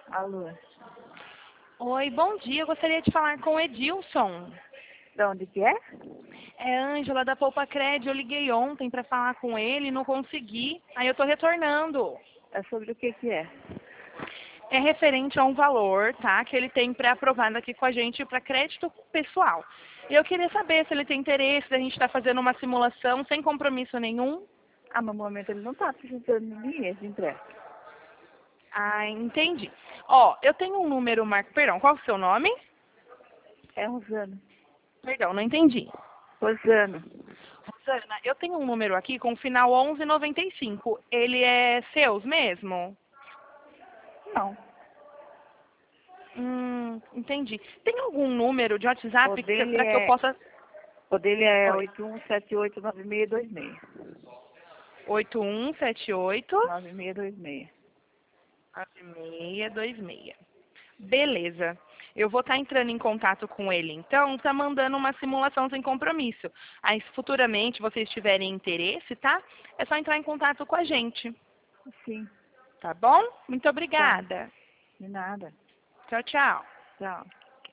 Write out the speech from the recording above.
Alô? Oi, bom dia. Eu gostaria de falar com o Edilson. De onde que é? É Ângela da Poupa Cred. Eu liguei ontem para falar com ele e não consegui. Aí eu tô retornando. É sobre o que é? É referente a um valor, tá? Que ele tem pré-aprovado aqui com a gente para crédito pessoal. E eu queria saber se ele tem interesse da gente estar fazendo uma simulação sem compromisso nenhum. Ah, no momento ele não está precisando de dinheiro de empréstimo. Ah, entendi. Ó, eu tenho um número, Perdão, qual é o seu nome? É Rosana. Perdão, não entendi. Rosana. Rosana, eu tenho um número aqui com o final 1195. Ele é seus mesmo? Não. Entendi. Tem algum número de O WhatsApp dele para que eu é, possa... o dele é Oi. 81789626. 8178 9626. 9626. Beleza. Eu vou estar entrando em contato com ele, então, tá mandando uma simulação sem compromisso. Aí, se futuramente vocês tiverem interesse, tá? É só entrar em contato com a gente. Sim. Tá bom? Muito Tá. obrigada. De nada. Tchau, tchau. Tchau.